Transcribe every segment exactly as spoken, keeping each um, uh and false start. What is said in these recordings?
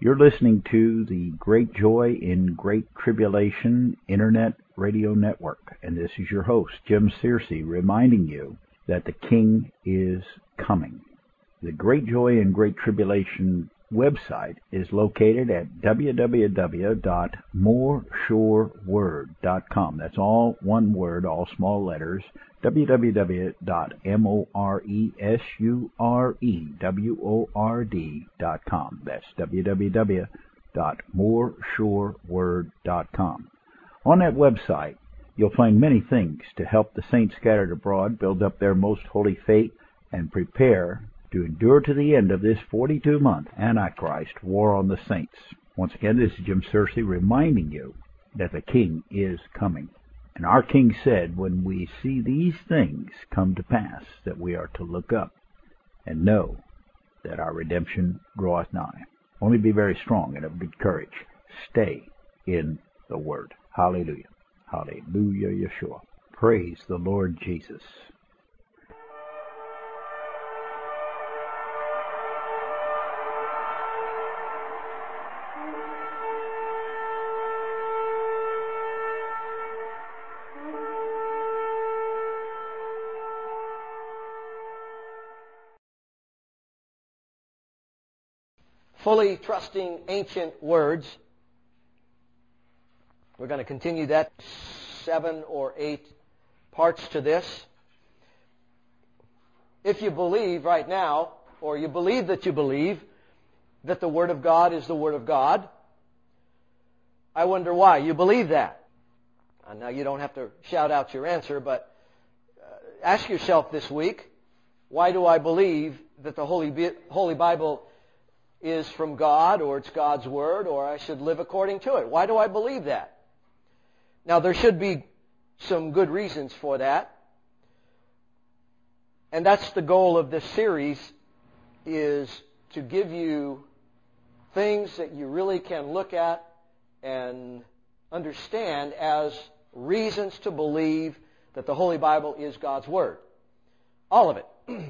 You're listening to the Great Joy in Great Tribulation Internet Radio Network, and this is your host, Jim Searcy, reminding you that the King is coming. The Great Joy in Great Tribulation website is located at w w w dot more sure word dot com. That's all one word, all small letters, w w w dot more sure word dot com. That's w w w dot more sure word dot com. On that website, you'll find many things to help the saints scattered abroad build up their most holy faith and prepare to endure to the end of this forty-two month Antichrist war on the saints. Once again, this is Jim Searcy reminding you that the King is coming. And our King said, when we see these things come to pass, that we are to look up and know that our redemption draweth nigh. Only be very strong and of good courage. Stay in the Word. Hallelujah. Hallelujah, Yeshua. Praise the Lord Jesus. Fully trusting ancient words. We're going to continue that seven or eight parts to this. If you believe right now, or you believe that you believe that the Word of God is the Word of God, I wonder why you believe that. And now you don't have to shout out your answer, but uh, ask yourself this week, why do I believe that the Holy, Holy Bible is from God, or it's God's Word, or I should live according to it? Why do I believe that? Now, there should be some good reasons for that. And that's the goal of this series, is to give you things that you really can look at and understand as reasons to believe that the Holy Bible is God's Word. All of it.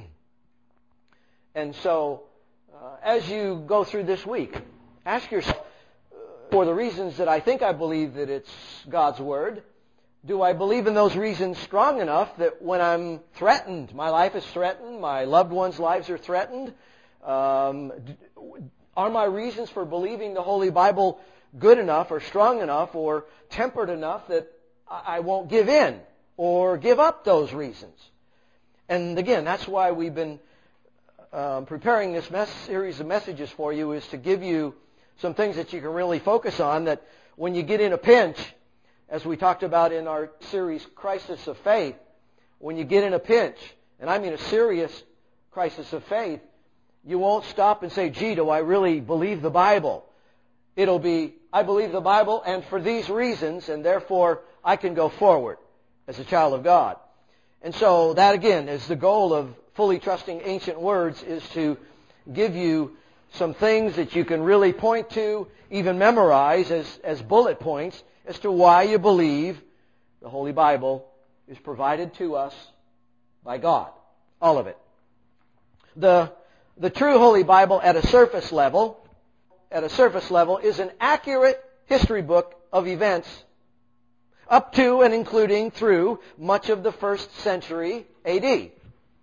And so, Uh, as you go through this week, ask yourself, uh, for the reasons that I think I believe that it's God's Word, do I believe in those reasons strong enough that when I'm threatened, my life is threatened, my loved ones' lives are threatened, um, are my reasons for believing the Holy Bible good enough or strong enough or tempered enough that I won't give in or give up those reasons? And again, that's why we've been Um, preparing this mess, series of messages for you, is to give you some things that you can really focus on, that when you get in a pinch, as we talked about in our series, Crisis of Faith, when you get in a pinch, and I mean a serious crisis of faith, you won't stop and say, gee, do I really believe the Bible? It'll be, I believe the Bible, and for these reasons, and therefore I can go forward as a child of God. And so that, again, is the goal of Fully Trusting Ancient Words, is to give you some things that you can really point to, even memorize as, as bullet points, as to why you believe the Holy Bible is provided to us by God. All of it. The, the true Holy Bible at a surface level, at a surface level, is an accurate history book of events up to and including through much of the first century A D.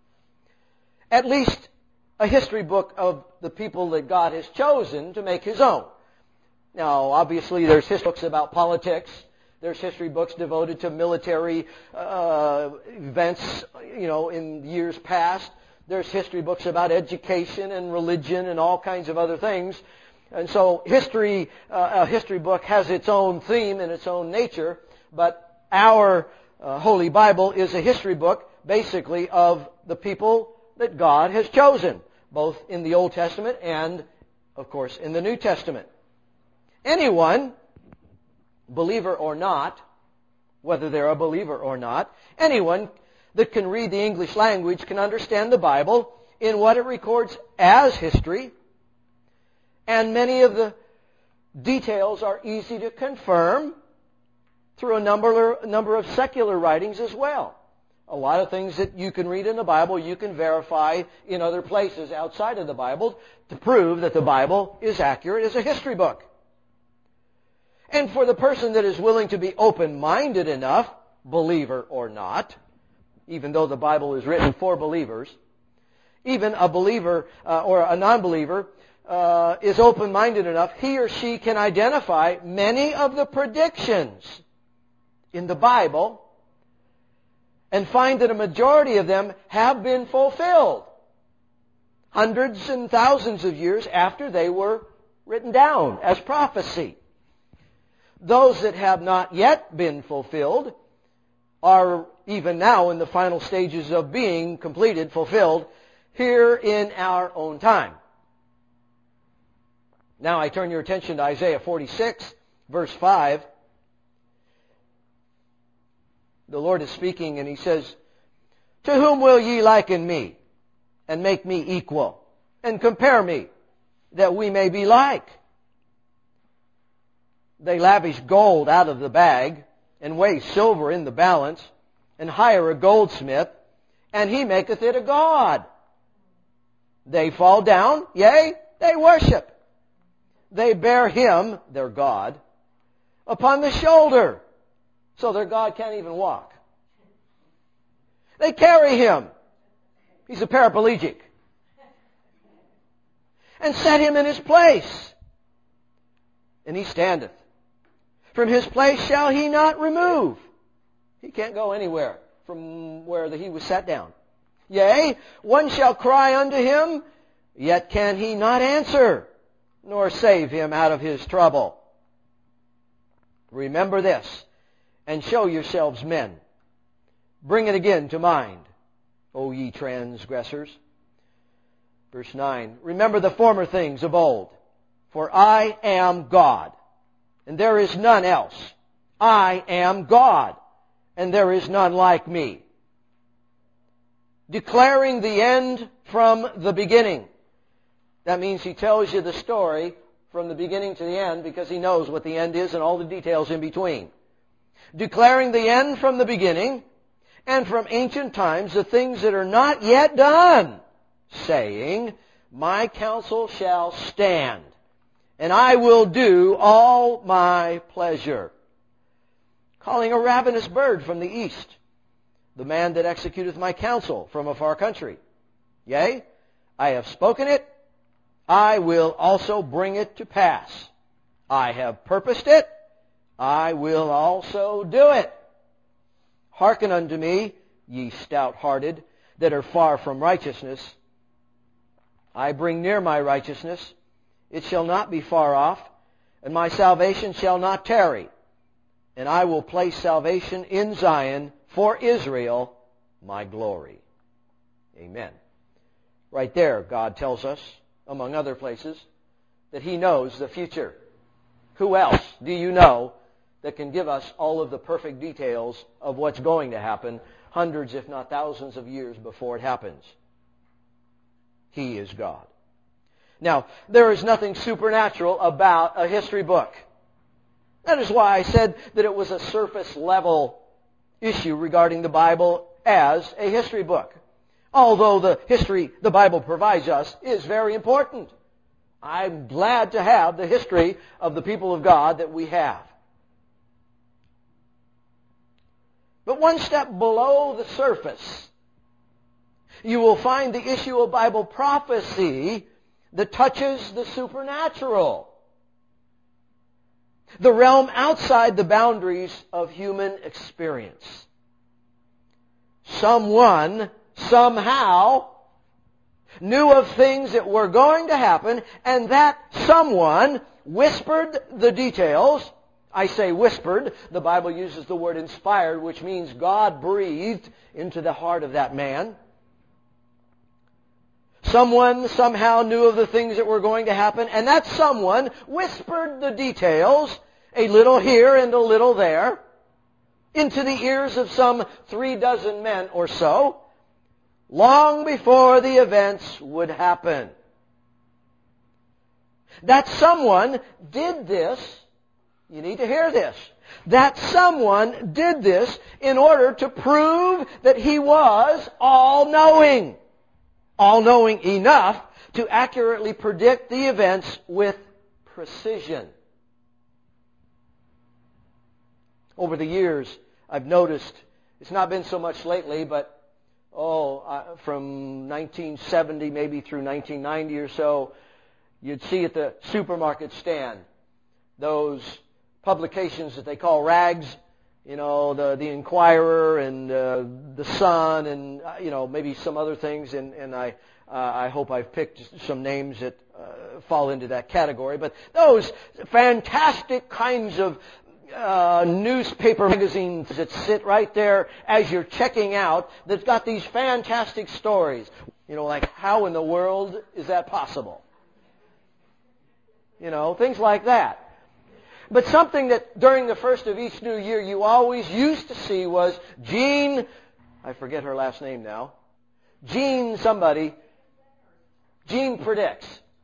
At least a history book of the people that God has chosen to make His own. Now, obviously, there's history books about politics. There's history books devoted to military uh, events, you know, in years past. There's history books about education and religion and all kinds of other things. And so, history, uh, a history book has its own theme and its own nature. But our uh, Holy Bible is a history book, basically, of the people that God has chosen, both in the Old Testament and, of course, in the New Testament. Anyone, believer or not, whether they're a believer or not, anyone that can read the English language can understand the Bible in what it records as history, and many of the details are easy to confirm through a number, a number of secular writings as well. A lot of things that you can read in the Bible, you can verify in other places outside of the Bible to prove that the Bible is accurate as a history book. And for the person that is willing to be open-minded enough, believer or not, even though the Bible is written for believers, even a believer uh, or a non-believer uh, is open-minded enough, he or she can identify many of the predictions in the Bible and find that a majority of them have been fulfilled hundreds and thousands of years after they were written down as prophecy. Those that have not yet been fulfilled are even now in the final stages of being completed, fulfilled, here in our own time. Now I turn your attention to Isaiah forty-six, verse five. The Lord is speaking and He says, "To whom will ye liken me, and make me equal, and compare me, that we may be like? They lavish gold out of the bag, and weigh silver in the balance, and hire a goldsmith, and he maketh it a god. They fall down, yea, they worship. They bear him," their God, "upon the shoulder." So their God can't even walk. "They carry him." He's a paraplegic. "And set him in his place. And he standeth. From his place shall he not remove." He can't go anywhere from where he was sat down. "Yea, one shall cry unto him, yet can he not answer, nor save him out of his trouble. Remember this, and show yourselves men. Bring it again to mind, O ye transgressors." Verse nine, "Remember the former things of old, for I am God, and there is none else. I am God, and there is none like me. Declaring the end from the beginning." That means He tells you the story from the beginning to the end because He knows what the end is and all the details in between. "Declaring the end from the beginning, and from ancient times the things that are not yet done, saying, My counsel shall stand, and I will do all my pleasure. Calling a ravenous bird from the east, the man that executeth my counsel from a far country. Yea, I have spoken it, I will also bring it to pass. I have purposed it, I will also do it. Hearken unto me, ye stout-hearted, that are far from righteousness. I bring near my righteousness, it shall not be far off, and my salvation shall not tarry. And I will place salvation in Zion for Israel, my glory." Amen. Right there, God tells us, among other places, that He knows the future. Who else do you know that can give us all of the perfect details of what's going to happen hundreds, if not thousands of years before it happens? He is God. Now, there is nothing supernatural about a history book. That is why I said that it was a surface level issue regarding the Bible as a history book. Although the history the Bible provides us is very important. I'm glad to have the history of the people of God that we have. But one step below the surface, you will find the issue of Bible prophecy that touches the supernatural, the realm outside the boundaries of human experience. Someone, somehow, knew of things that were going to happen, and that someone whispered the details. I say whispered. The Bible uses the word inspired, which means God breathed into the heart of that man. Someone somehow knew of the things that were going to happen, and that someone whispered the details, a little here and a little there, into the ears of some three dozen men or so, long before the events would happen. That someone did this, you need to hear this, That someone did this in order to prove that He was all-knowing. All-knowing enough to accurately predict the events with precision. Over the years, I've noticed, it's not been so much lately, but oh, uh, from nineteen seventy maybe through nineteen ninety or so, you'd see at the supermarket stand those publications that they call rags, you know, the the Inquirer and uh, the Sun and, uh, you know, maybe some other things, and, and I uh, I hope I've picked some names that uh, fall into that category. But those fantastic kinds of uh, newspaper magazines that sit right there as you're checking out, that's got these fantastic stories. You know, like, how in the world is that possible? You know, things like that. But something that during the first of each new year you always used to see was Jean, I forget her last name now, Jean somebody, Jean predicts.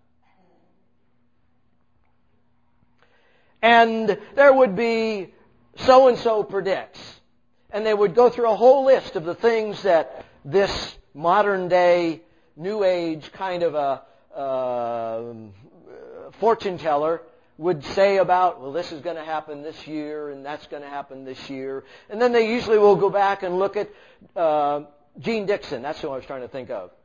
And there would be so-and-so predicts. And they would go through a whole list of the things that this modern day, new age kind of a uh, fortune teller would say about, well, this is going to happen this year, and that's going to happen this year. And then they usually will go back and look at uh, Jean Dixon. That's who I was trying to think of.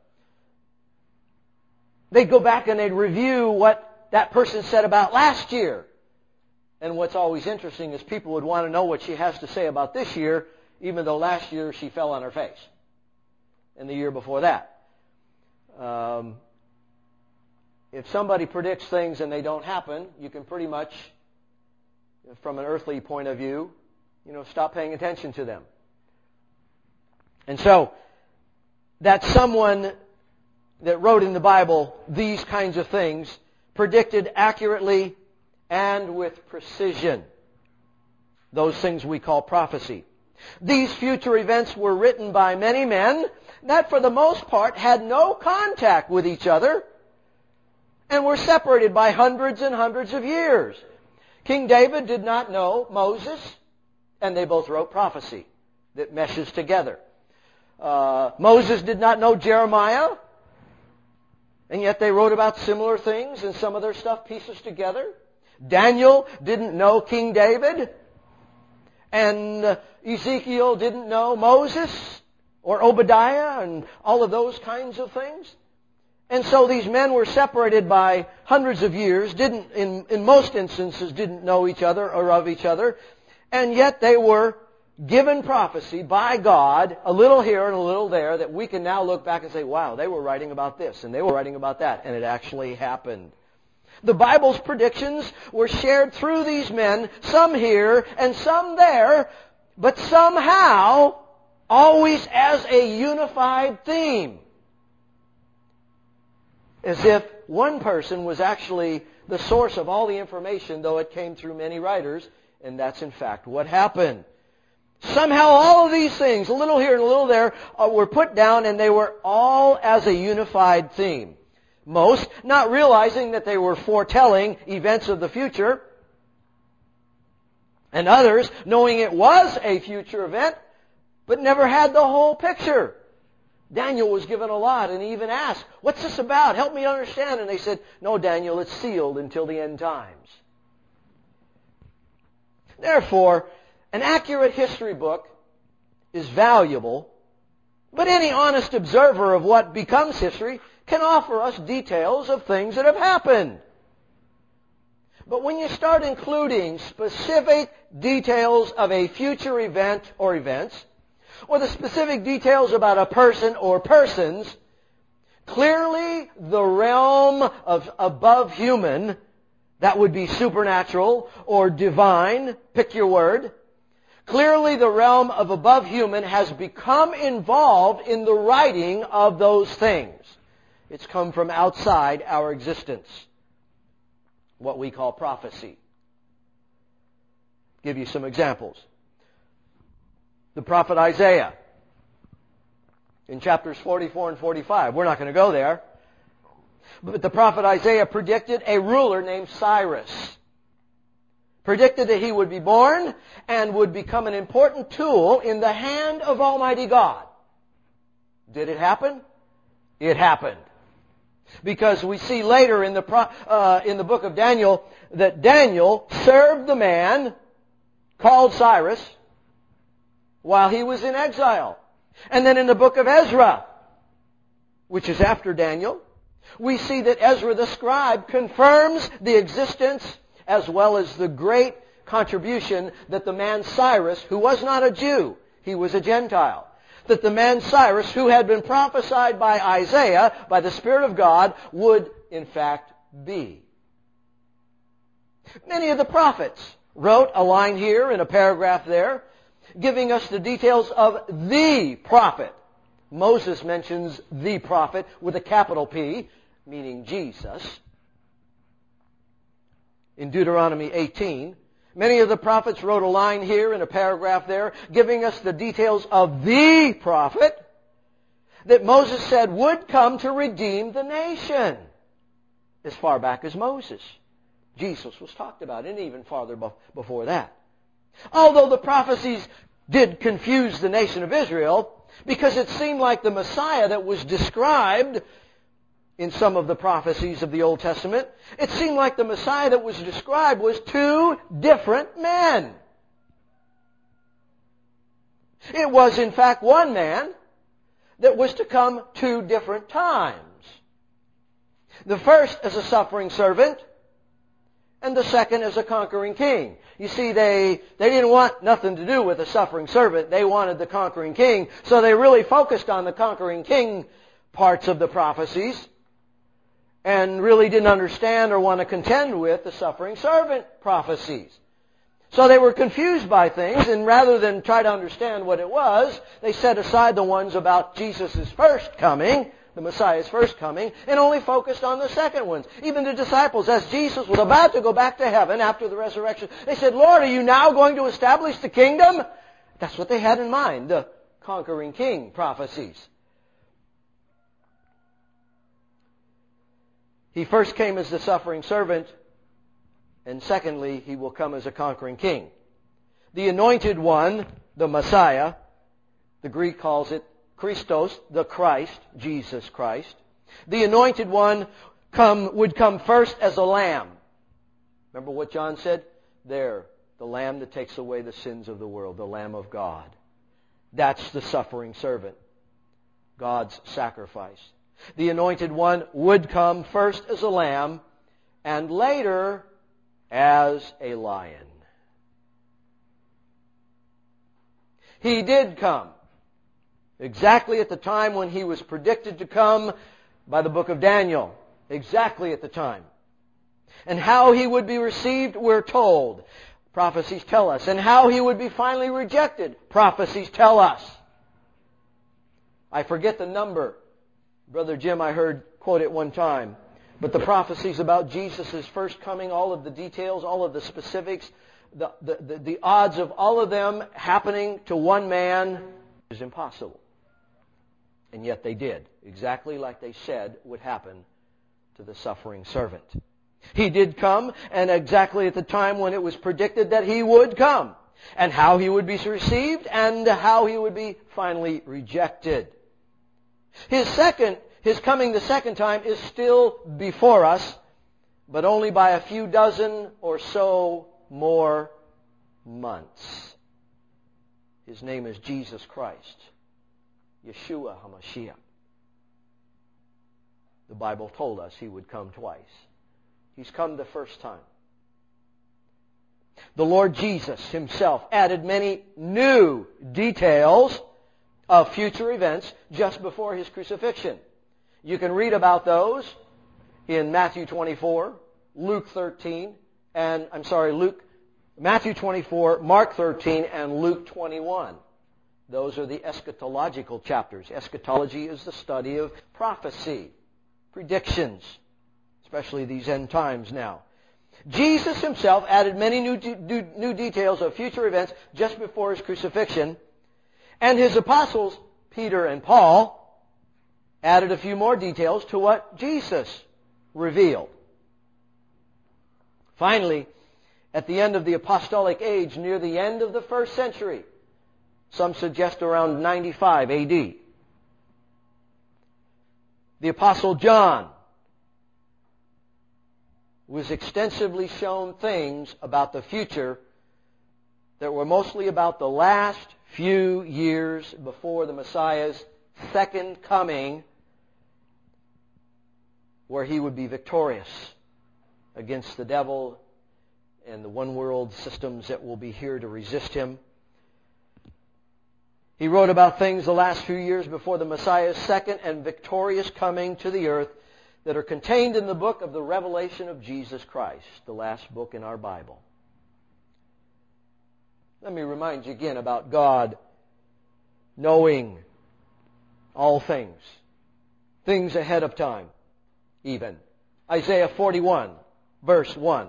They'd go back and they'd review what that person said about last year. And what's always interesting is people would want to know what she has to say about this year, even though last year she fell on her face. And the year before that. Um... If somebody predicts things and they don't happen, you can pretty much, from an earthly point of view, you know, stop paying attention to them. And so, that someone that wrote in the Bible these kinds of things predicted accurately and with precision those things we call prophecy. These future events were written by many men that for the most part had no contact with each other, and were separated by hundreds and hundreds of years. King David did not know Moses, and they both wrote prophecy that meshes together. Uh, Moses did not know Jeremiah, and yet they wrote about similar things, and some of their stuff pieces together. Daniel didn't know King David, and uh, Ezekiel didn't know Moses, or Obadiah, and all of those kinds of things. And so these men were separated by hundreds of years, didn't, in, in most instances, didn't know each other or of each other, and yet they were given prophecy by God, a little here and a little there, that we can now look back and say, wow, they were writing about this, and they were writing about that, and it actually happened. The Bible's predictions were shared through these men, some here and some there, but somehow always as a unified theme. As if one person was actually the source of all the information, though it came through many writers, and that's in fact what happened. Somehow all of these things, a little here and a little there, uh, were put down, and they were all as a unified theme. Most not realizing that they were foretelling events of the future, and others knowing it was a future event, but never had the whole picture. Daniel was given a lot, and he even asked, what's this about? Help me understand. And they said, no, Daniel, it's sealed until the end times. Therefore, an accurate history book is valuable, but any honest observer of what becomes history can offer us details of things that have happened. But when you start including specific details of a future event or events, or the specific details about a person or persons, clearly the realm of above human, that would be supernatural or divine, pick your word, clearly the realm of above human has become involved in the writing of those things. It's come from outside our existence, what we call prophecy. Give you some examples. The prophet Isaiah, in chapters forty-four and forty-five. We're not going to go there. But the prophet Isaiah predicted a ruler named Cyrus. predicted that he would be born and would become an important tool in the hand of Almighty God. Did it happen? It happened. Because we see later in the pro, uh, in the book of Daniel that Daniel served the man called Cyrus while he was in exile. And then in the book of Ezra, which is after Daniel, we see that Ezra the scribe confirms the existence as well as the great contribution that the man Cyrus, who was not a Jew, he was a Gentile, that the man Cyrus, who had been prophesied by Isaiah, by the Spirit of God, would in fact be. Many of the prophets wrote a line here and a paragraph there, giving us the details of the prophet. Moses mentions the prophet with a capital P, meaning Jesus. In Deuteronomy eighteen, many of the prophets wrote a line here and a paragraph there, giving us the details of the prophet that Moses said would come to redeem the nation. As far back as Moses, Jesus was talked about, and even farther before that. Although the prophecies did confuse the nation of Israel, because it seemed like the Messiah that was described in some of the prophecies of the Old Testament, it seemed like the Messiah that was described was two different men. It was, in fact, one man that was to come two different times. The first as a suffering servant, and the second as a conquering king. You see, they, they didn't want nothing to do with the suffering servant. They wanted the conquering king. So they really focused on the conquering king parts of the prophecies and really didn't understand or want to contend with the suffering servant prophecies. So they were confused by things, and rather than try to understand what it was, they set aside the ones about Jesus' first coming, the Messiah's first coming, and only focused on the second ones. Even the disciples, as Jesus was about to go back to heaven after the resurrection, they said, "Lord, are you now going to establish the kingdom?" That's what they had in mind, the conquering king prophecies. He first came as the suffering servant, and secondly, he will come as a conquering king. The anointed one, the Messiah, the Greek calls it Christos, the Christ, Jesus Christ. The anointed one come, would come first as a lamb. Remember what John said? There, the lamb that takes away the sins of the world, the Lamb of God. That's the suffering servant, God's sacrifice. The anointed one would come first as a lamb and later as a lion. He did come exactly at the time when he was predicted to come by the book of Daniel. Exactly at the time. And how he would be received, we're told. Prophecies tell us. And how he would be finally rejected, prophecies tell us. I forget the number. Brother Jim, I heard quote it one time. But the prophecies about Jesus' first coming, all of the details, all of the specifics, the, the, the, the odds of all of them happening to one man is impossible. And yet they did, exactly like they said would happen to the suffering servant. He did come, and exactly at the time when it was predicted that he would come, and how he would be received, and how he would be finally rejected. His second, his coming the second time is still before us, but only by a few dozen or so more months. His name is Jesus Christ, Yeshua HaMashiach. The Bible told us he would come twice. He's come the first time. The Lord Jesus himself added many new details of future events just before his crucifixion. You can read about those in Matthew twenty-four, Luke thirteen, and, I'm sorry, Luke, Matthew twenty-four, Mark thirteen, and Luke twenty-one. Those are the eschatological chapters. Eschatology is the study of prophecy, predictions, especially these end times now. Jesus himself added many new, de- new details of future events just before his crucifixion. And his apostles, Peter and Paul, added a few more details to what Jesus revealed. Finally, at the end of the apostolic age, near the end of the first century. Some suggest around ninety-five A D. The Apostle John was extensively shown things about the future that were mostly about the last few years before the Messiah's second coming, where he would be victorious against the devil and the one-world systems that will be here to resist him. He wrote about things the last few years before the Messiah's second and victorious coming to the earth that are contained in the book of the Revelation of Jesus Christ, the last book in our Bible. Let me remind you again about God knowing all things, things ahead of time, even. Isaiah forty-one, verse one.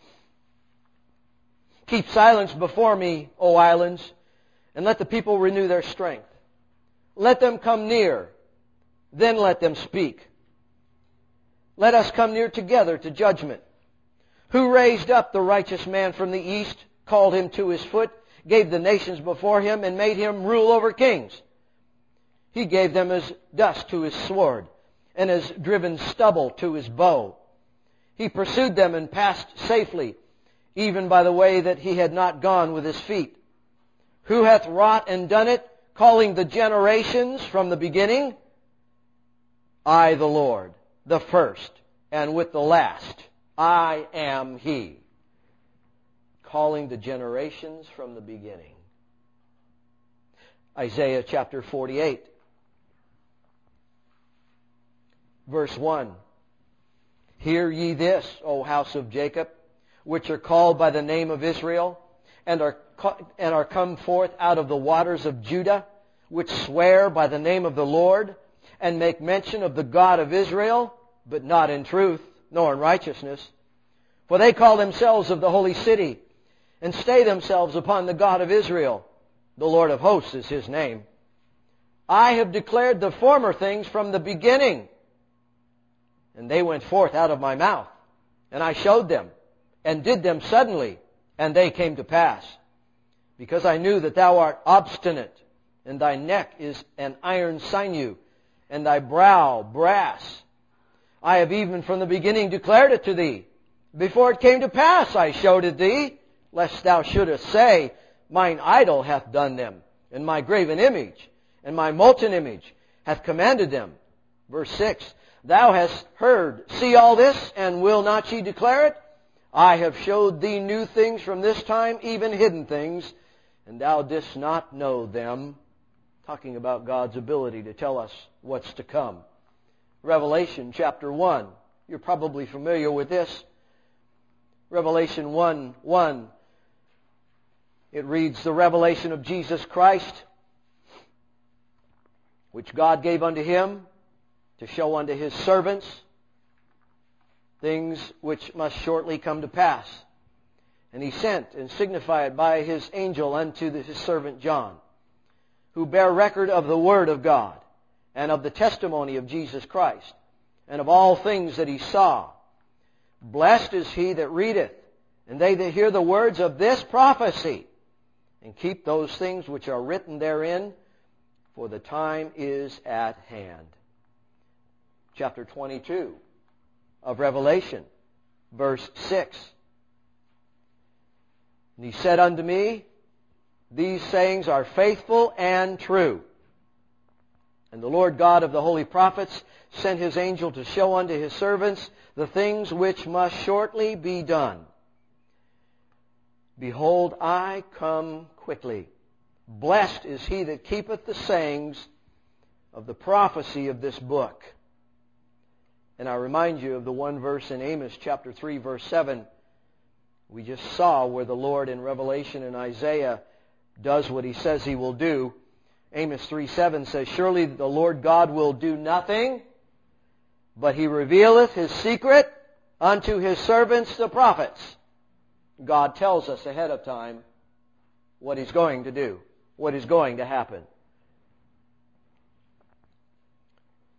Keep silence before me, O islands, and let the people renew their strength. Let them come near, then let them speak. Let us come near together to judgment. Who raised up the righteous man from the east, called him to his foot, gave the nations before him, and made him rule over kings? He gave them as dust to his sword, and as driven stubble to his bow. He pursued them and passed safely, even by the way that he had not gone with his feet. Who hath wrought and done it, calling the generations from the beginning? I, the Lord, the first, and with the last, I am He. Calling the generations from the beginning. Isaiah chapter forty-eight, verse one. Hear ye this, O house of Jacob, which are called by the name of Israel, and are and are come forth out of the waters of Judah, which swear by the name of the Lord, and make mention of the God of Israel, but not in truth, nor in righteousness. For they call themselves of the holy city, and stay themselves upon the God of Israel. The Lord of hosts is His name. I have declared the former things from the beginning, and they went forth out of my mouth, and I showed them, and did them suddenly, and they came to pass. Because I knew that thou art obstinate, and thy neck is an iron sinew, and thy brow brass. I have even from the beginning declared it to thee. Before it came to pass I showed it thee, lest thou shouldest say, Mine idol hath done them, and my graven image, and my molten image hath commanded them. Verse six, Thou hast heard, see all this, and will not ye declare it? I have showed thee new things from this time, even hidden things, and thou didst not know them. Talking about God's ability to tell us what's to come. Revelation chapter one. You're probably familiar with this. Revelation one one. It reads, the revelation of Jesus Christ, which God gave unto Him to show unto His servants things which must shortly come to pass. And He sent and signified by His angel unto His servant John, who bear record of the Word of God, and of the testimony of Jesus Christ, and of all things that he saw. Blessed is he that readeth, and they that hear the words of this prophecy, and keep those things which are written therein, for the time is at hand. Chapter twenty-two of Revelation, verse six. And he said unto me, These sayings are faithful and true. And the Lord God of the holy prophets sent His angel to show unto His servants the things which must shortly be done. Behold, I come quickly. Blessed is he that keepeth the sayings of the prophecy of this book. And I remind you of the one verse in Amos chapter three, verse seven. We just saw where the Lord in Revelation and Isaiah does what He says He will do. Amos three seven says, Surely the Lord God will do nothing, but He revealeth His secret unto His servants the prophets. God tells us ahead of time what He's going to do, what is going to happen.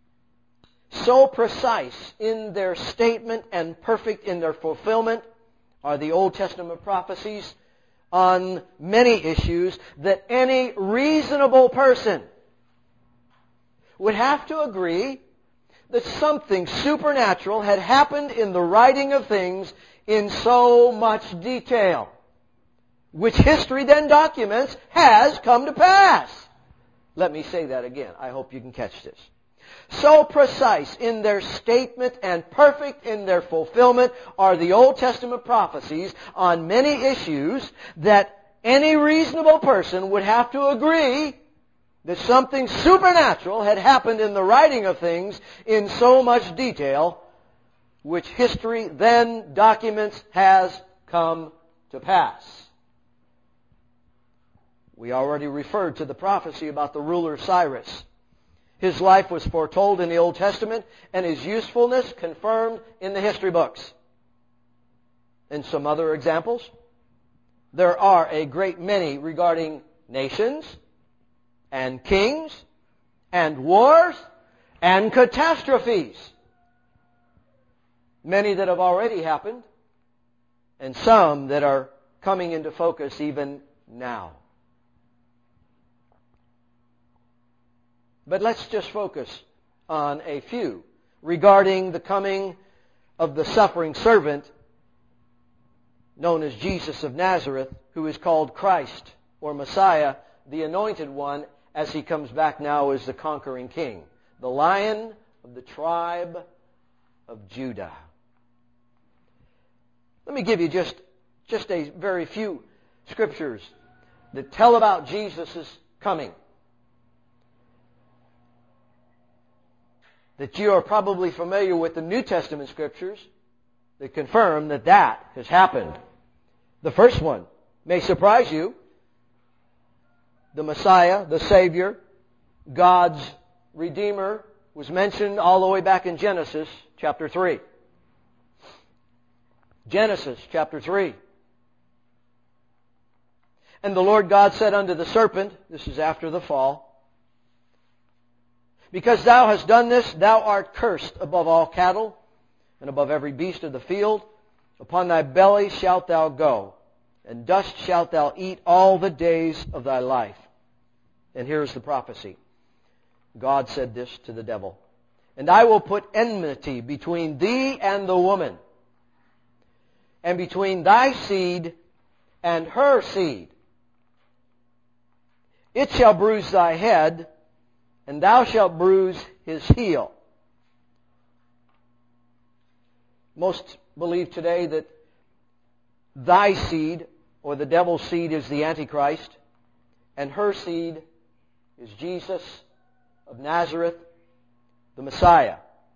So precise in their statement and perfect in their fulfillment are the Old Testament prophecies on many issues that any reasonable person would have to agree that something supernatural had happened in the writing of things in so much detail, which history then documents has come to pass. Let me say that again. I hope you can catch this. So precise in their statement and perfect in their fulfillment are the Old Testament prophecies on many issues that any reasonable person would have to agree that something supernatural had happened in the writing of things in so much detail, which history then documents has come to pass. We already referred to the prophecy about the ruler Cyrus. His life was foretold in the Old Testament, and his usefulness confirmed in the history books. And some other examples. There are a great many regarding nations, and kings, and wars, and catastrophes. Many that have already happened, and some that are coming into focus even now. But let's just focus on a few regarding the coming of the suffering servant known as Jesus of Nazareth, who is called Christ or Messiah, the Anointed One, as he comes back now as the conquering king, the Lion of the tribe of Judah. Let me give you just, just a very few scriptures that tell about Jesus' coming, that you are probably familiar with the New Testament scriptures that confirm that that has happened. The first one may surprise you. The Messiah, the Savior, God's Redeemer, was mentioned all the way back in Genesis chapter three. Genesis chapter three. And the Lord God said unto the serpent, this is after the fall, because thou hast done this, thou art cursed above all cattle, and above every beast of the field. Upon thy belly shalt thou go, and dust shalt thou eat all the days of thy life. And here is the prophecy. God said this to the devil. And I will put enmity between thee and the woman, and between thy seed and her seed. It shall bruise thy head, and thou shalt bruise his heel. Most believe today that thy seed, or the devil's seed, is the Antichrist, and her seed is Jesus of Nazareth, the Messiah.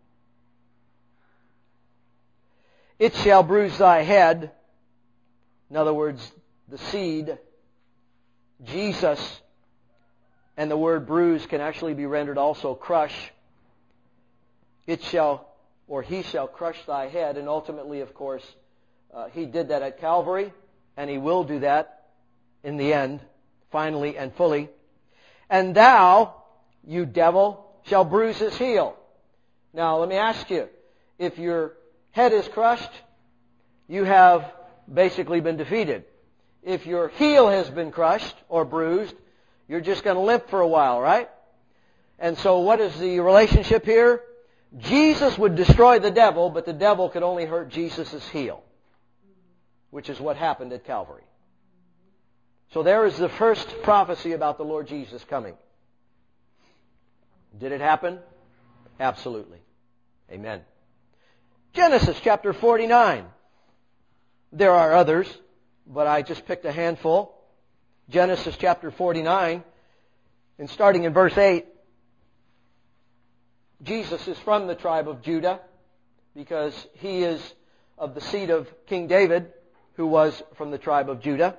It shall bruise thy head. In other words, the seed, Jesus, and the word bruise can actually be rendered also crush. It shall, or he shall crush thy head. And ultimately, of course, uh, he did that at Calvary, and he will do that in the end, finally and fully. And thou, you devil, shall bruise his heel. Now, let me ask you, if your head is crushed, you have basically been defeated. If your heel has been crushed or bruised, you're just going to limp for a while, right? And so what is the relationship here? Jesus would destroy the devil, but the devil could only hurt Jesus' heel, which is what happened at Calvary. So there is the first prophecy about the Lord Jesus coming. Did it happen? Absolutely. Amen. Genesis chapter forty-nine. There are others, but I just picked a handful. Genesis chapter forty-nine, and starting in verse eight, Jesus is from the tribe of Judah because he is of the seed of King David, who was from the tribe of Judah.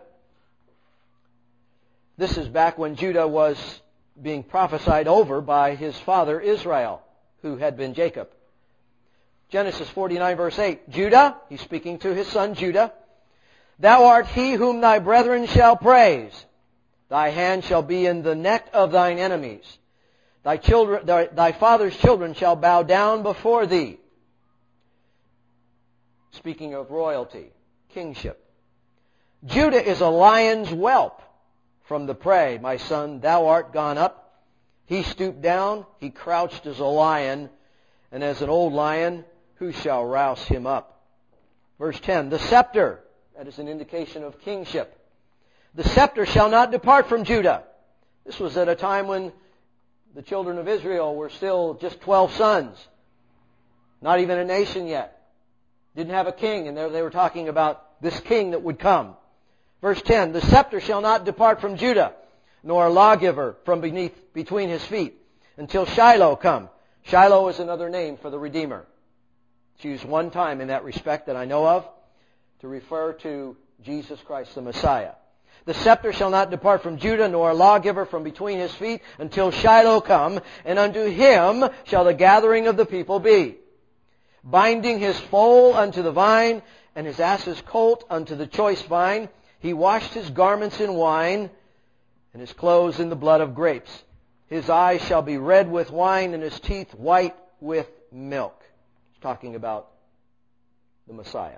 This is back when Judah was being prophesied over by his father Israel, who had been Jacob. Genesis forty-nine verse eight, Judah, he's speaking to his son Judah, thou art he whom thy brethren shall praise. Thy hand shall be in the neck of thine enemies. Thy children, thy, thy father's children shall bow down before thee. Speaking of royalty, kingship. Judah is a lion's whelp from the prey. My son, thou art gone up. He stooped down, he crouched as a lion, and as an old lion, who shall rouse him up? Verse ten, the scepter, that is an indication of kingship. The scepter shall not depart from Judah. This was at a time when the children of Israel were still just twelve sons. Not even a nation yet. Didn't have a king, and they were talking about this king that would come. Verse ten, the scepter shall not depart from Judah, nor a lawgiver from beneath between his feet, until Shiloh come. Shiloh is another name for the Redeemer. It's used one time in that respect that I know of to refer to Jesus Christ the Messiah. The scepter shall not depart from Judah, nor a lawgiver from between his feet, until Shiloh come, and unto him shall the gathering of the people be. Binding his foal unto the vine, and his ass's colt unto the choice vine, he washed his garments in wine, and his clothes in the blood of grapes. His eyes shall be red with wine, and his teeth white with milk. He's talking about the Messiah.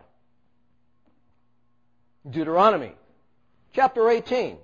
Deuteronomy chapter eighteen.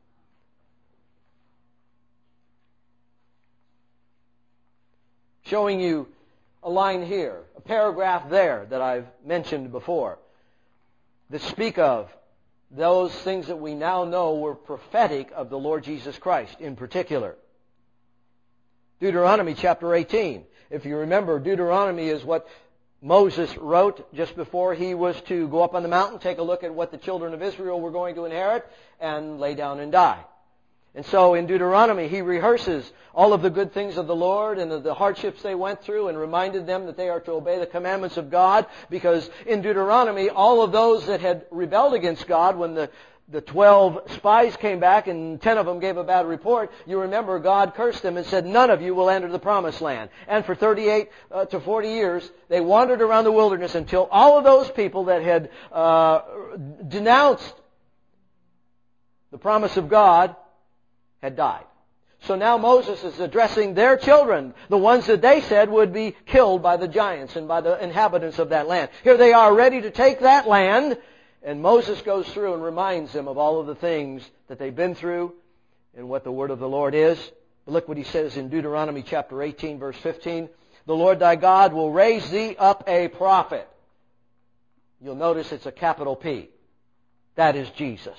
Showing you a line here, a paragraph there that I've mentioned before, that speak of those things that we now know were prophetic of the Lord Jesus Christ in particular. Deuteronomy chapter eighteen. If you remember, Deuteronomy is what Moses wrote just before he was to go up on the mountain, take a look at what the children of Israel were going to inherit, and lay down and die. And so in Deuteronomy, he rehearses all of the good things of the Lord and of the hardships they went through, and reminded them that they are to obey the commandments of God, because in Deuteronomy, all of those that had rebelled against God, when the, the twelve spies came back and ten of them gave a bad report, you remember God cursed them and said, none of you will enter the promised land. And for thirty-eight uh, to forty years, they wandered around the wilderness until all of those people that had uh, denounced the promise of God had died. So now Moses is addressing their children, the ones that they said would be killed by the giants and by the inhabitants of that land. Here they are ready to take that land, and Moses goes through and reminds them of all of the things that they've been through and what the word of the Lord is. Look what he says in Deuteronomy chapter eighteen, verse fifteen. The Lord thy God will raise thee up a prophet. You'll notice it's a capital P. That is Jesus.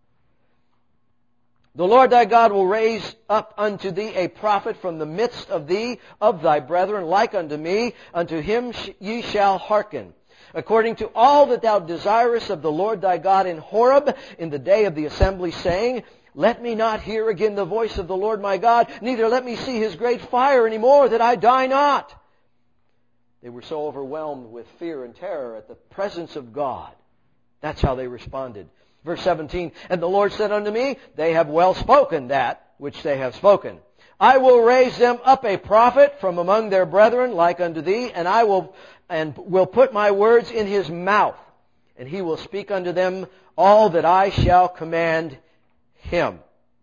The Lord thy God will raise up unto thee a prophet from the midst of thee, of thy brethren, like unto me. Unto him ye shall hearken. According to all that thou desirest of the Lord thy God in Horeb, in the day of the assembly, saying, let me not hear again the voice of the Lord my God, neither let me see his great fire any more, that I die not. They were so overwhelmed with fear and terror at the presence of God. That's how they responded. Verse seventeen, and the Lord said unto me, they have well spoken that which they have spoken. I will raise them up a prophet from among their brethren, like unto thee, and I will and will put my words in his mouth, and he will speak unto them all that I shall command him.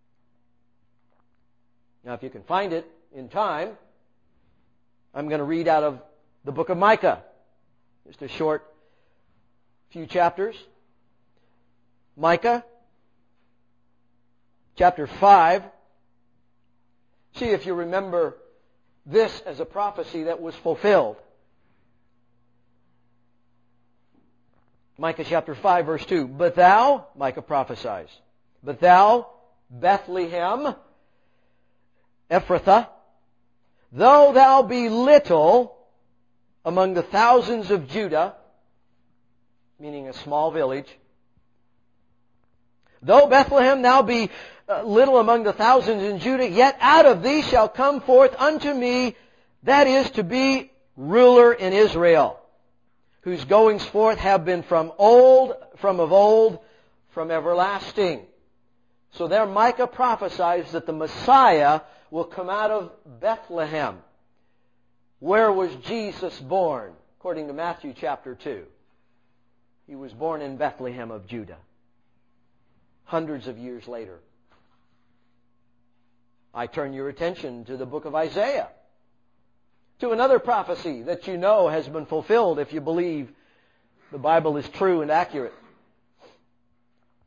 Now, if you can find it in time, I'm going to read out of the book of Micah. Just a short few chapters. Micah, chapter five. See if you remember this as a prophecy that was fulfilled. Micah chapter five, verse two. But thou, Micah prophesies, but thou, Bethlehem, Ephrathah, though thou be little among the thousands of Judah, meaning a small village, though Bethlehem thou be uh, little among the thousands in Judah, yet out of thee shall come forth unto me, that is to be ruler in Israel, whose goings forth have been from old, from of old, from everlasting. So there Micah prophesies that the Messiah will come out of Bethlehem. Where was Jesus born? According to Matthew chapter two. He was born in Bethlehem of Judah. Hundreds of years later. I turn your attention to the book of Isaiah, to another prophecy that you know has been fulfilled if you believe the Bible is true and accurate.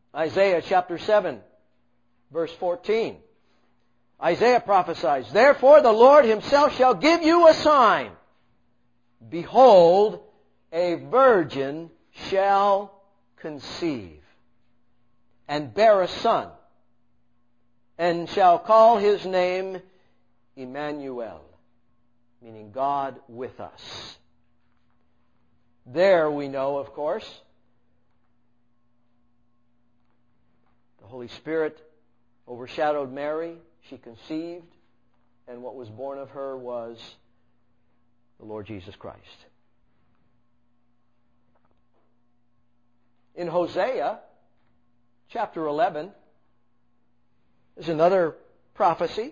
Isaiah chapter seven, verse fourteen. Isaiah prophesies, "Therefore the Lord Himself shall give you a sign. Behold, a virgin shall conceive and bear a son, and shall call His name Emmanuel," meaning God with us. There we know, of course, the Holy Spirit overshadowed Mary. She conceived, and what was born of her was the Lord Jesus Christ. In Hosea chapter eleven, there's another prophecy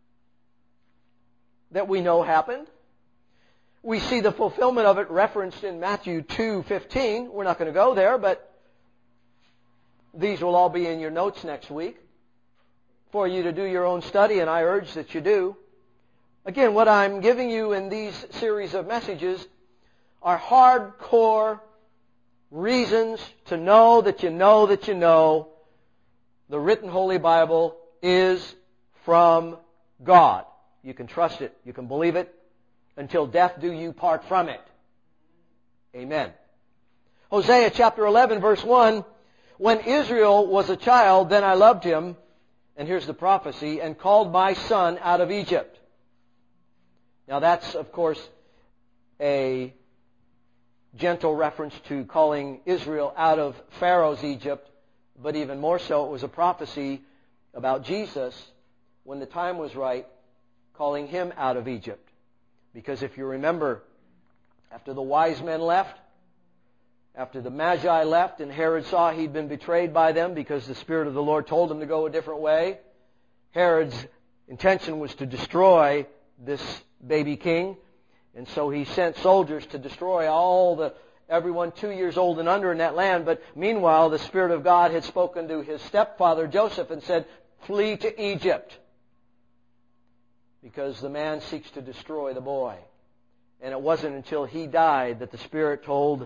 that we know happened. We see the fulfillment of it referenced in Matthew two fifteen. We're not going to go there, but these will all be in your notes next week for you to do your own study, and I urge that you do. Again, what I'm giving you in these series of messages are hardcore reasons to know that you know that you know the written Holy Bible is from God. You can trust it. You can believe it. Until death do you part from it. Amen. Hosea chapter eleven, verse one, "When Israel was a child, then I loved him," and here's the prophecy, "and called my son out of Egypt." Now that's, of course, a gentle reference to calling Israel out of Pharaoh's Egypt, but even more so, it was a prophecy about Jesus, when the time was right, calling Him out of Egypt. Because if you remember, after the wise men left, after the Magi left, and Herod saw he'd been betrayed by them because the Spirit of the Lord told him to go a different way, Herod's intention was to destroy this baby king, and so he sent soldiers to destroy all the everyone two years old and under in that land. But meanwhile, the Spirit of God had spoken to his stepfather Joseph and said, "Flee to Egypt, because the man seeks to destroy the boy." And it wasn't until he died that the Spirit told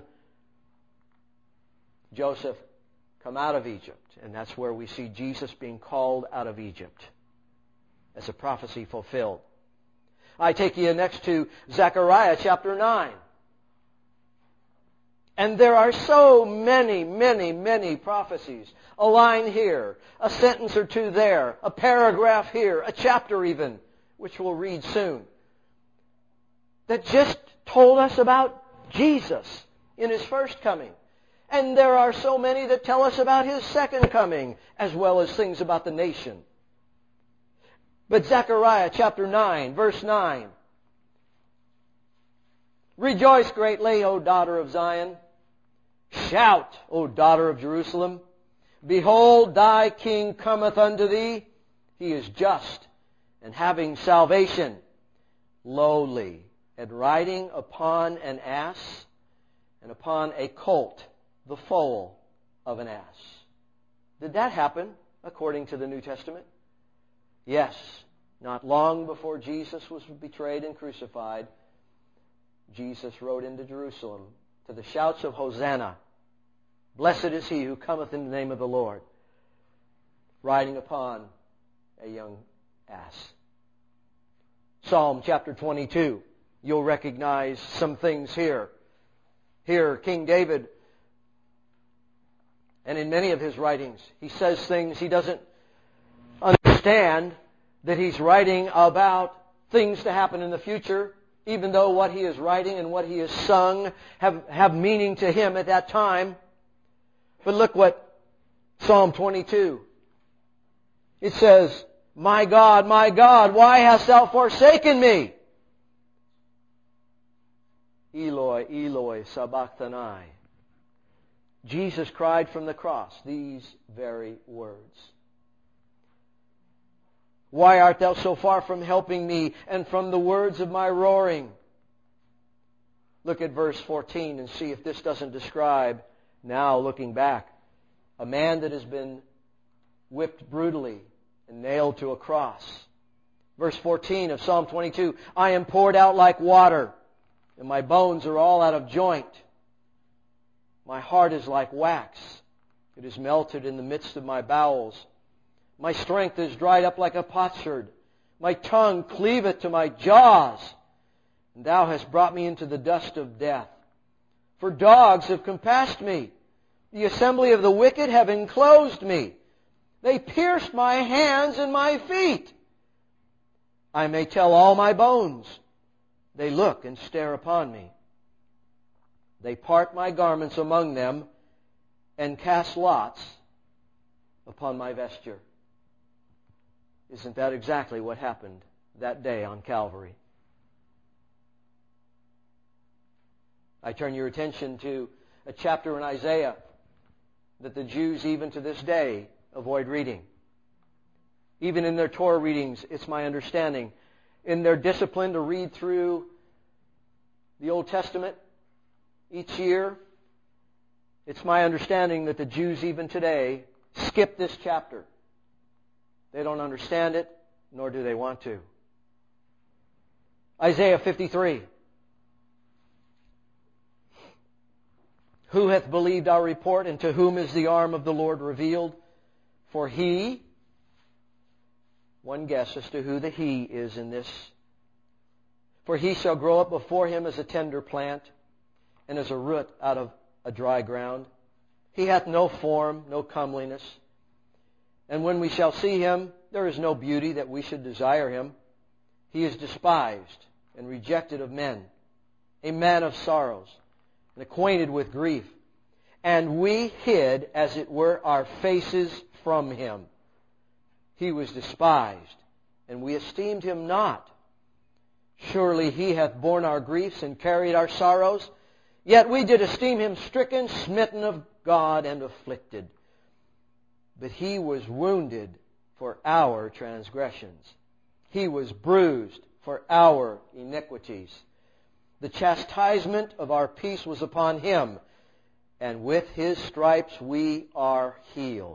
Joseph, "Come out of Egypt." And that's where we see Jesus being called out of Egypt as a prophecy fulfilled. I take you next to Zechariah chapter nine. And there are so many, many, many prophecies. A line here, a sentence or two there, a paragraph here, a chapter even, which we'll read soon, that just told us about Jesus in His first coming. And there are so many that tell us about His second coming, as well as things about the nation. But Zechariah chapter nine, verse nine. "Rejoice greatly, O daughter of Zion. Shout, O daughter of Jerusalem. Behold, thy king cometh unto thee. He is just, and having salvation, lowly, and riding upon an ass, and upon a colt, the foal of an ass." Did that happen according to the New Testament? Yes. Not long before Jesus was betrayed and crucified, Jesus rode into Jerusalem to the shouts of Hosanna. "Blessed is he who cometh in the name of the Lord," riding upon a young ass. Psalm chapter twenty-two. You'll recognize some things here. Here, King David, and in many of his writings, he says things he doesn't understand, that he's writing about things to happen in the future, even though what he is writing and what he has sung have, have meaning to him at that time. But look what Psalm twenty-two. It says, "My God, my God, why hast thou forsaken me? Eloi, Eloi, sabachthani." Jesus cried from the cross these very words. "Why art thou so far from helping me, and from the words of my roaring?" Look at verse fourteen and see if this doesn't describe, now looking back, a man that has been whipped brutally and nailed to a cross. Verse fourteen of Psalm twenty-two, "I am poured out like water, and my bones are all out of joint. My heart is like wax, It is melted in the midst of my bowels. My strength is dried up like a potsherd. My tongue cleaveth to my jaws. And thou hast brought me into the dust of death. For dogs have compassed me. The assembly of the wicked have enclosed me. They pierced my hands and my feet. I may tell all my bones. They look and stare upon me. They part my garments among them and cast lots upon my vesture. Isn't that exactly what happened that day on Calvary? I turn your attention to a chapter in Isaiah that the Jews, even to this day, avoid reading. Even in their Torah readings, it's my understanding, in their discipline to read through the Old Testament each year, it's my understanding that the Jews, even today, skip this chapter. They don't understand it, nor do they want to. Isaiah fifty-three. Who hath believed our report, and to whom is the arm of the Lord revealed? For he, one guess as to who the he is in this. For he shall grow up before him as a tender plant, and as a root out of a dry ground. He hath no form, no comeliness. And when we shall see him, there is no beauty that we should desire him. He is despised and rejected of men, a man of sorrows, and acquainted with grief. And we hid, as it were, our faces from him. He was despised, and we esteemed him not. Surely he hath borne our griefs and carried our sorrows. Yet we did esteem him stricken, smitten of God, and afflicted. But he was wounded for our transgressions. He was bruised for our iniquities. The chastisement of our peace was upon him, and with his stripes we are healed.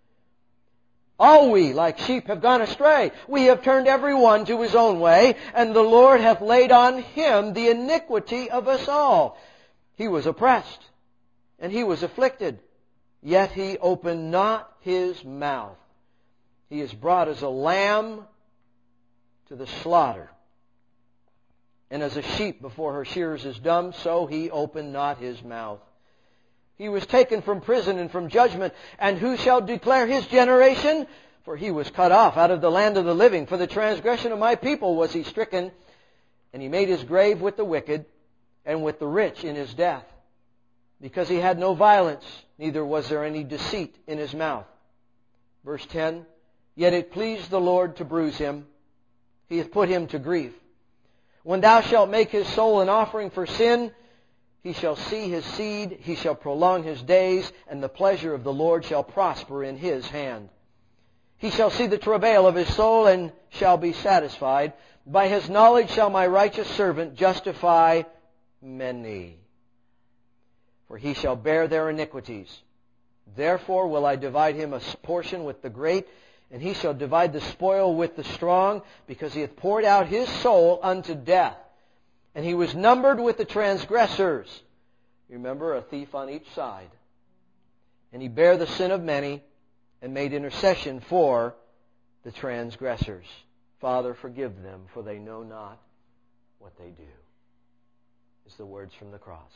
All we, like sheep, have gone astray. We have turned every one to his own way, and the Lord hath laid on him the iniquity of us all. He was oppressed, and he was afflicted, yet he opened not his mouth. He is brought as a lamb to the slaughter. And as a sheep before her shearers is dumb, so he opened not his mouth. He was taken from prison and from judgment, and who shall declare his generation? For he was cut off out of the land of the living. For the transgression of my people was he stricken, and he made his grave with the wicked, and with the rich in his death. Because he had no violence, neither was there any deceit in his mouth. Verse ten, yet it pleased the Lord to bruise him. He hath put him to grief. When thou shalt make his soul an offering for sin, he shall see his seed, he shall prolong his days, and the pleasure of the Lord shall prosper in his hand. He shall see the travail of his soul, and shall be satisfied. By his knowledge shall my righteous servant justify many. For he shall bear their iniquities. Therefore will I divide him a portion with the great, and he shall divide the spoil with the strong, because he hath poured out his soul unto death. And he was numbered with the transgressors. Remember, a thief on each side. And he bare the sin of many, and made intercession for the transgressors. Father, forgive them, for they know not what they do. It's the words from the cross.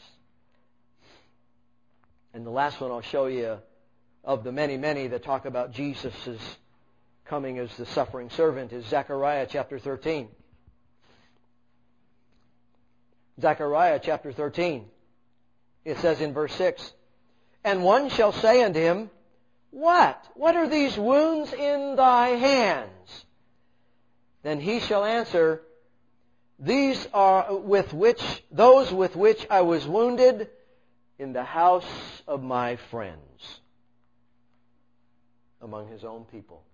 And the last one I'll show you of the many, many that talk about Jesus' coming as the suffering servant is Zechariah chapter thirteen. Zechariah chapter thirteen. It says in verse six, and one shall say unto him, What? What are these wounds in thy hands? Then he shall answer, These are with which, those with which I was wounded in the house of my friends, among his own people.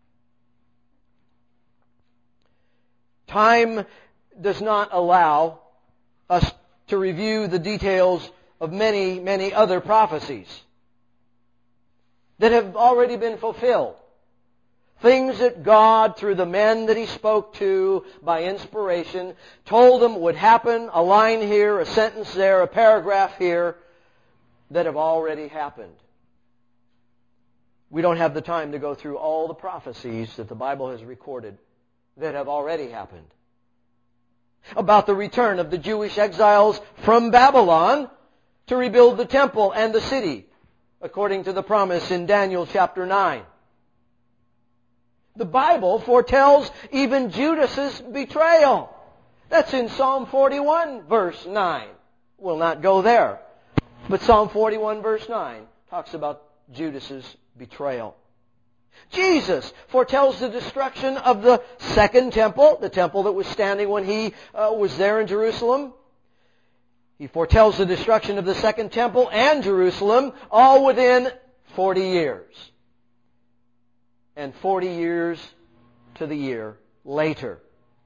Time does not allow us to review the details of many, many other prophecies that have already been fulfilled. Things that God, through the men that He spoke to by inspiration, told them would happen, a line here, a sentence there, a paragraph here, that have already happened. We don't have the time to go through all the prophecies that the Bible has recorded that have already happened. About the return of the Jewish exiles from Babylon to rebuild the temple and the city, according to the promise in Daniel chapter nine. The Bible foretells even Judas's betrayal. That's in Psalm forty-one, verse nine. We'll not go there. But Psalm forty-one, verse nine talks about Judas's betrayal. Jesus foretells the destruction of the second temple, the temple that was standing when He uh, was there in Jerusalem. He foretells the destruction of the second temple and Jerusalem, all within forty years. And forty years to the year later,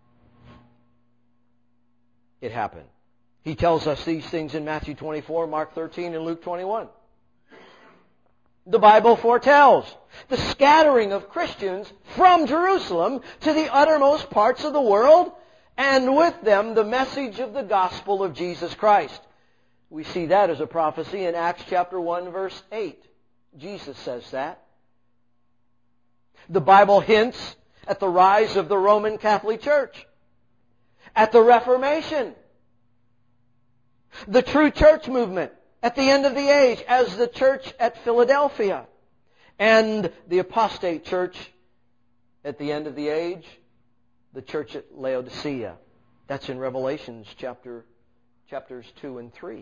it happened. He tells us these things in Matthew twenty-four, Mark thirteen, and Luke twenty-one. The Bible foretells the scattering of Christians from Jerusalem to the uttermost parts of the world, and with them the message of the gospel of Jesus Christ. We see that as a prophecy in Acts chapter one, verse eight. Jesus says that. The Bible hints at the rise of the Roman Catholic Church, at the Reformation, the true church movement at the end of the age as the church at Philadelphia, and the apostate church at the end of the age, the church at Laodicea. That's in Revelations chapter, chapters two and three.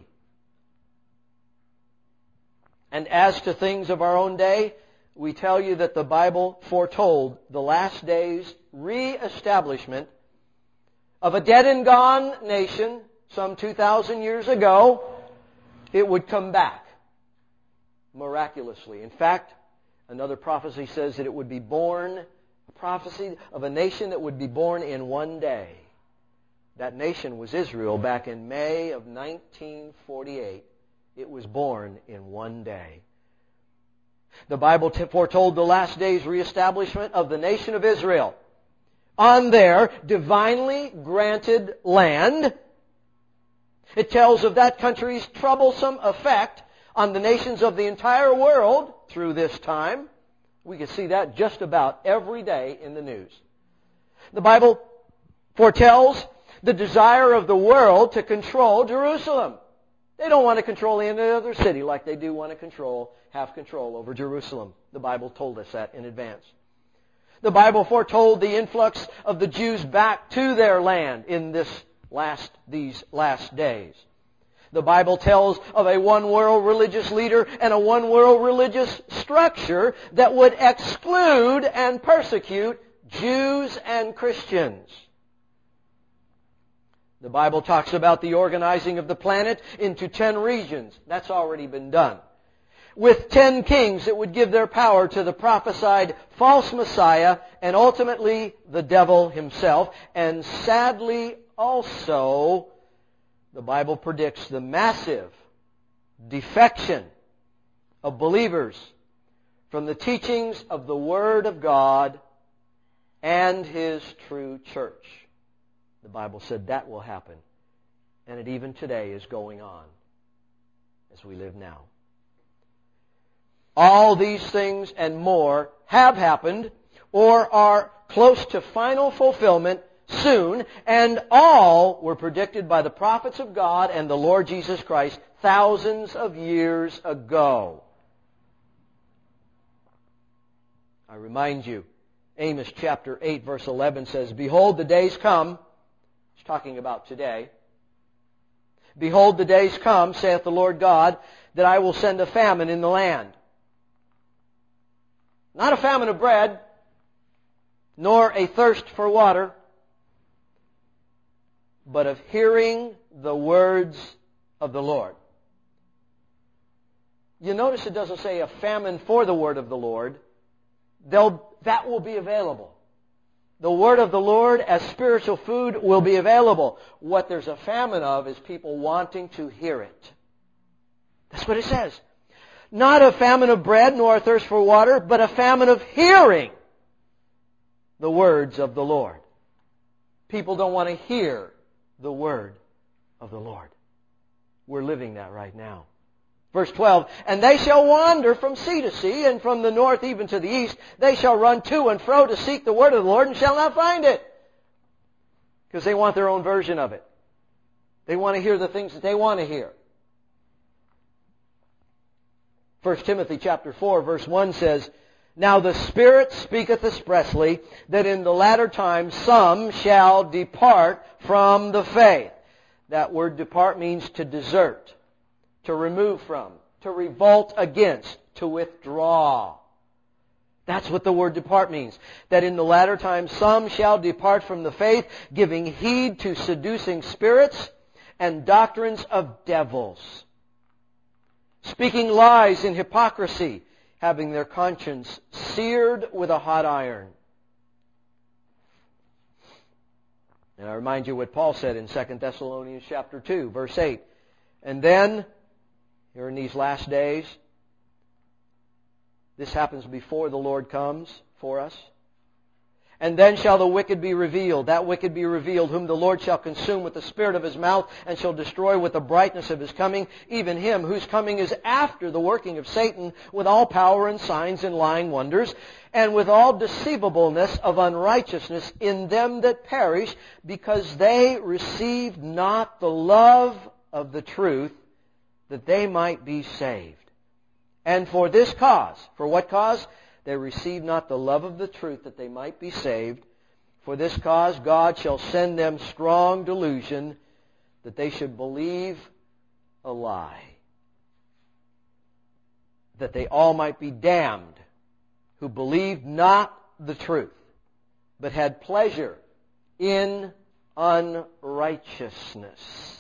And as to things of our own day, we tell you that the Bible foretold the last days re-establishment of a dead and gone nation some two thousand years ago. It would come back miraculously. In fact, another prophecy says that it would be born, a prophecy of a nation that would be born in one day. That nation was Israel back in May of nineteen forty-eight. It was born in one day. The Bible foretold the last days reestablishment of the nation of Israel on their divinely granted land. It tells of that country's troublesome effect on the nations of the entire world through this time. We can see that just about every day in the news. The Bible foretells the desire of the world to control Jerusalem. They don't want to control any other city like they do want to control, have control over Jerusalem. The Bible told us that in advance. The Bible foretold the influx of the Jews back to their land in this last, these last days. The Bible tells of a one-world religious leader and a one-world religious structure that would exclude and persecute Jews and Christians. The Bible talks about the organizing of the planet into ten regions. That's already been done. With ten kings that would give their power to the prophesied false Messiah and ultimately the devil himself. And sadly also, the Bible predicts the massive defection of believers from the teachings of the Word of God and His true church. The Bible said that will happen. And it even today is going on as we live now. All these things and more have happened or are close to final fulfillment soon, and all were predicted by the prophets of God and the Lord Jesus Christ thousands of years ago. I remind you, Amos chapter eight verse eleven says, "Behold, the days come," it's talking about today, "Behold, the days come, saith the Lord God, that I will send a famine in the land." Not a famine of bread, nor a thirst for water, but of hearing the words of the Lord. You notice it doesn't say a famine for the word of the Lord. They'll, that will be available. The word of the Lord as spiritual food will be available. What there's a famine of is people wanting to hear it. That's what it says. Not a famine of bread nor a thirst for water, but a famine of hearing the words of the Lord. People don't want to hear the word of the Lord. We're living that right now. Verse twelve, and they shall wander from sea to sea, and from the north even to the east. They shall run to and fro to seek the word of the Lord, and shall not find it. Because they want their own version of it. They want to hear the things that they want to hear. First Timothy chapter four, verse one says, now the Spirit speaketh expressly that in the latter times some shall depart from the faith. That word depart means to desert, to remove from, to revolt against, to withdraw. That's what the word depart means. That in the latter times some shall depart from the faith, giving heed to seducing spirits and doctrines of devils, speaking lies in hypocrisy, having their conscience seared with a hot iron. And I remind you what Paul said in Second Thessalonians chapter two, verse eight. And then, here in these last days, this happens before the Lord comes for us. And then shall the wicked be revealed, that wicked be revealed, whom the Lord shall consume with the spirit of His mouth, and shall destroy with the brightness of His coming, even him whose coming is after the working of Satan, with all power and signs and lying wonders, and with all deceivableness of unrighteousness in them that perish, because they received not the love of the truth, that they might be saved. And for this cause, for what cause? They received not the love of the truth that they might be saved. For this cause God shall send them strong delusion that they should believe a lie, that they all might be damned who believed not the truth, but had pleasure in unrighteousness.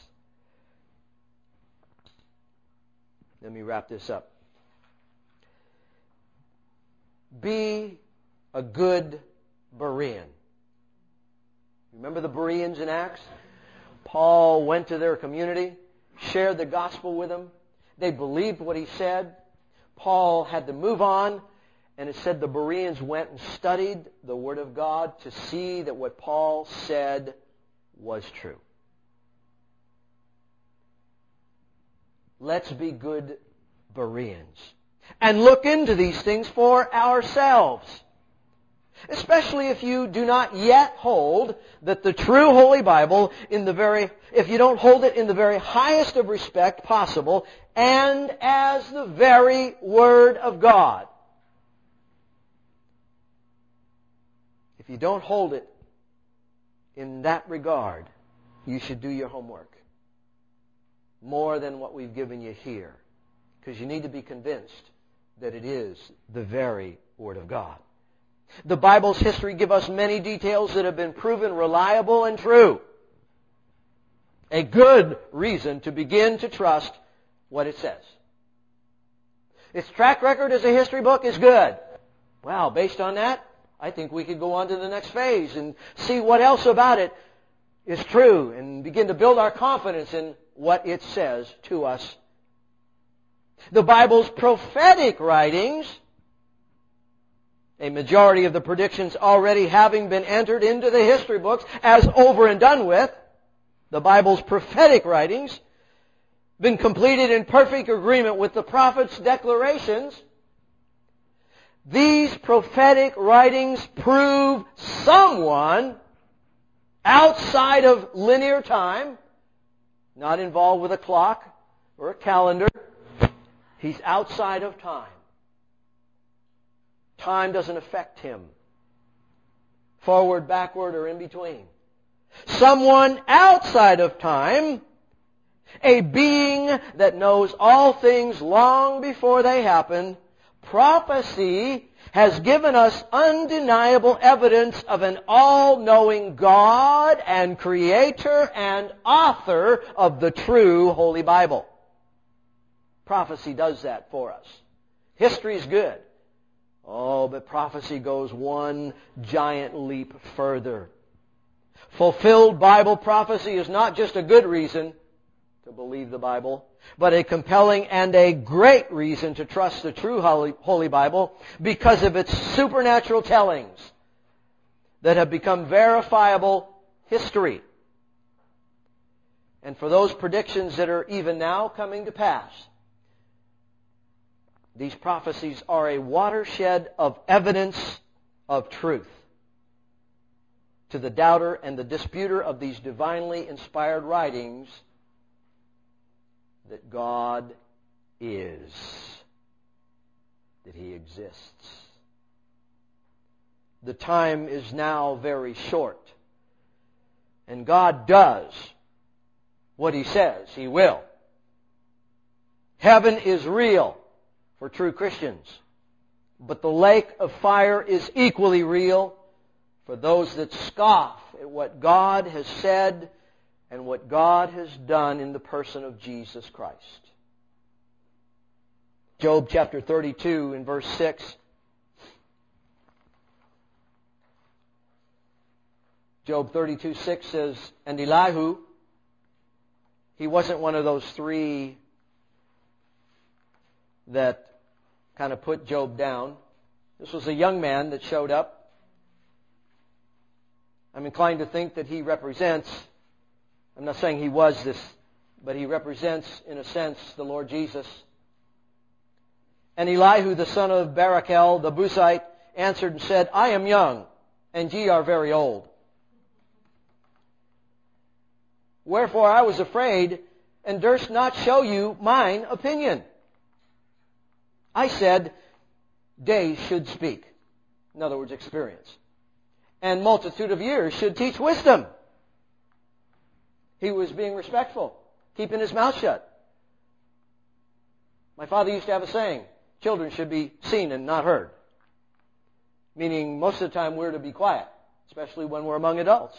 Let me wrap this up. Be a good Berean. Remember the Bereans in Acts? Paul went to their community, shared the gospel with them. They believed what he said. Paul had to move on, and it said the Bereans went and studied the Word of God to see that what Paul said was true. Let's be good Bereans and look into these things for ourselves. Especially if you do not yet hold that the true Holy Bible, in the very, if you don't hold it in the very highest of respect possible, and as the very Word of God. If you don't hold it in that regard, you should do your homework. More than what we've given you here. Because you need to be convinced that it is the very Word of God. The Bible's history gives us many details that have been proven reliable and true. A good reason to begin to trust what it says. Its track record as a history book is good. Well, based on that, I think we could go on to the next phase and see what else about it is true and begin to build our confidence in what it says to us. The Bible's prophetic writings, a majority of the predictions already having been entered into the history books as over and done with, the Bible's prophetic writings, been completed in perfect agreement with the prophet's declarations. These prophetic writings prove someone outside of linear time, not involved with a clock or a calendar. He's outside of time. Time doesn't affect him. Forward, backward, or in between. Someone outside of time, a being that knows all things long before they happen. Prophecy has given us undeniable evidence of an all-knowing God and Creator and author of the true Holy Bible. Prophecy does that for us. History is good. Oh, but prophecy goes one giant leap further. Fulfilled Bible prophecy is not just a good reason to believe the Bible, but a compelling and a great reason to trust the true Holy, Holy Bible because of its supernatural tellings that have become verifiable history. And for those predictions that are even now coming to pass, These prophecies are a watershed of evidence of truth to the doubter and the disputer of these divinely inspired writings that God is, that He exists. The time is now very short, and God does what He says He will. Heaven is real for true Christians, but the lake of fire is equally real for those that scoff at what God has said and what God has done in the person of Jesus Christ. Job chapter thirty-two in verse six. Job thirty-two six says, and Elihu, he wasn't one of those three that kind of put Job down. This was a young man that showed up. I'm inclined to think that he represents, I'm not saying he was this, but he represents, in a sense, the Lord Jesus. And Elihu, the son of Barachel, the Buzite, answered and said, I am young, and ye are very old. Wherefore I was afraid, and durst not show you mine opinion. I said, days should speak. In other words, experience. And multitude of years should teach wisdom. He was being respectful, keeping his mouth shut. My father used to have a saying, children should be seen and not heard. Meaning most of the time we're to be quiet, especially when we're among adults.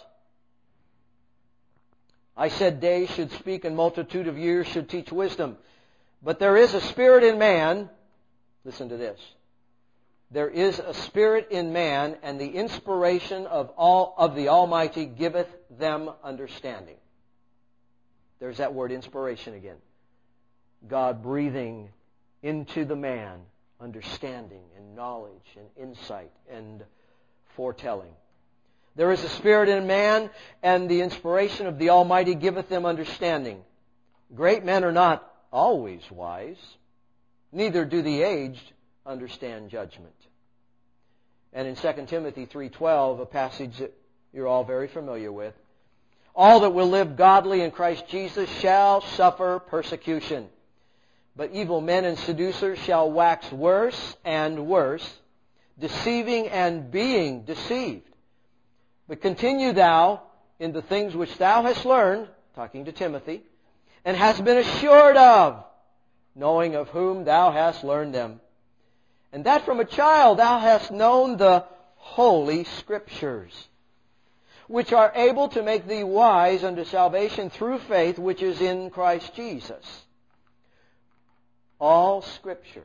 I said days should speak and multitude of years should teach wisdom. But there is a spirit in man. Listen to this. There is a spirit in man, and the inspiration of all of the Almighty giveth them understanding. There's that word inspiration again. God breathing into the man understanding and knowledge and insight and foretelling. There is a spirit in man, and the inspiration of the Almighty giveth them understanding. Great men are not always wise, neither do the aged understand judgment. And in Second Timothy three twelve, a passage that you're all very familiar with, all that will live godly in Christ Jesus shall suffer persecution. But evil men and seducers shall wax worse and worse, deceiving and being deceived. But continue thou in the things which thou hast learned, talking to Timothy, and hast been assured of, knowing of whom thou hast learned them. And that from a child thou hast known the Holy Scriptures, which are able to make thee wise unto salvation through faith which is in Christ Jesus. All Scripture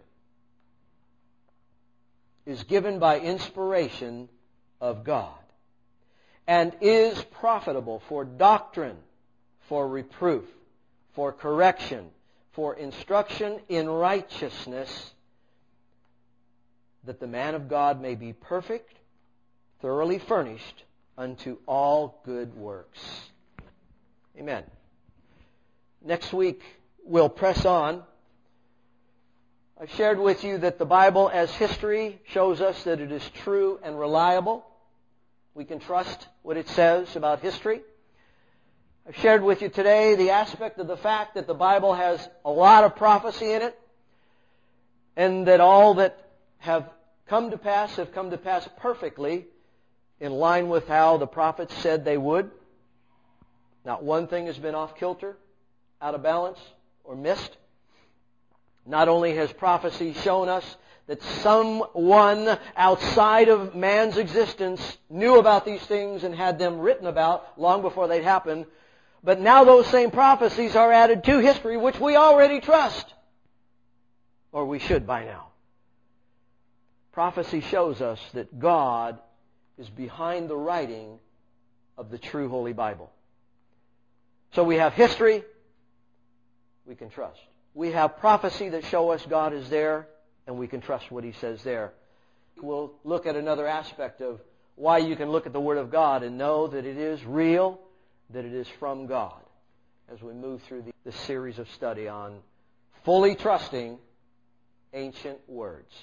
is given by inspiration of God and is profitable for doctrine, for reproof, for correction, for instruction in righteousness, that the man of God may be perfect, thoroughly furnished unto all good works. Amen. Next week, we'll press on. I've shared with you that the Bible as history shows us that it is true and reliable. We can trust what it says about history. I've shared with you today the aspect of the fact that the Bible has a lot of prophecy in it, and that all that have come to pass have come to pass perfectly in line with how the prophets said they would. Not one thing has been off kilter, out of balance, or missed. Not only has prophecy shown us that someone outside of man's existence knew about these things and had them written about long before they'd happened, but now those same prophecies are added to history, which we already trust. Or we should by now. Prophecy shows us that God is behind the writing of the true Holy Bible. So we have history we can trust. We have prophecy that show us God is there, and we can trust what He says there. We'll look at another aspect of why you can look at the Word of God and know that it is real, that it is from God, as we move through the, the series of study on fully trusting ancient words.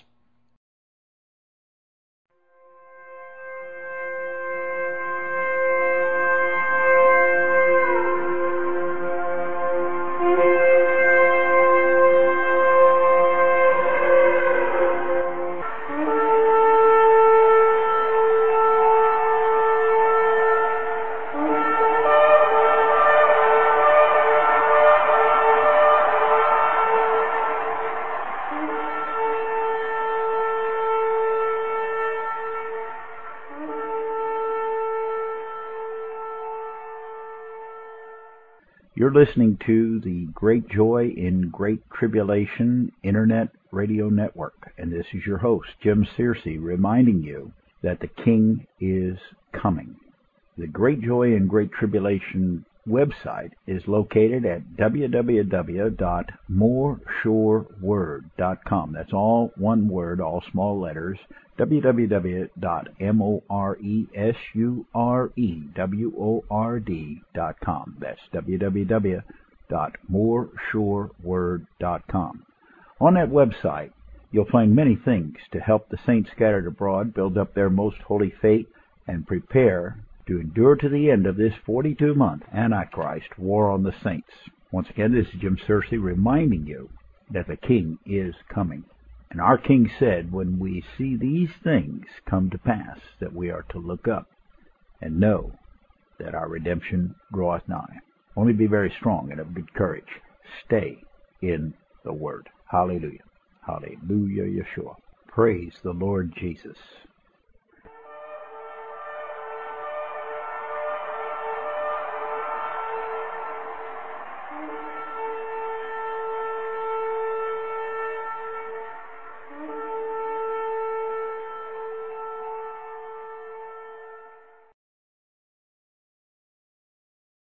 You're listening to the Great Joy in Great Tribulation Internet Radio Network, and this is your host, Jim Searcy, reminding you that the King is coming. The Great Joy in Great Tribulation website is located at w w w dot more sure word dot com. That's all one word, all small letters, w w w dot more sure word dot com. That's w w w dot more sure word dot com. On that website, you'll find many things to help the saints scattered abroad build up their most holy faith and prepare to endure to the end of this forty-two month Antichrist war on the saints. Once again, this is Jim Searcy reminding you that the King is coming. And our King said, when we see these things come to pass, that we are to look up and know that our redemption draweth nigh. Only be very strong and of good courage. Stay in the Word. Hallelujah. Hallelujah, Yeshua. Praise the Lord Jesus.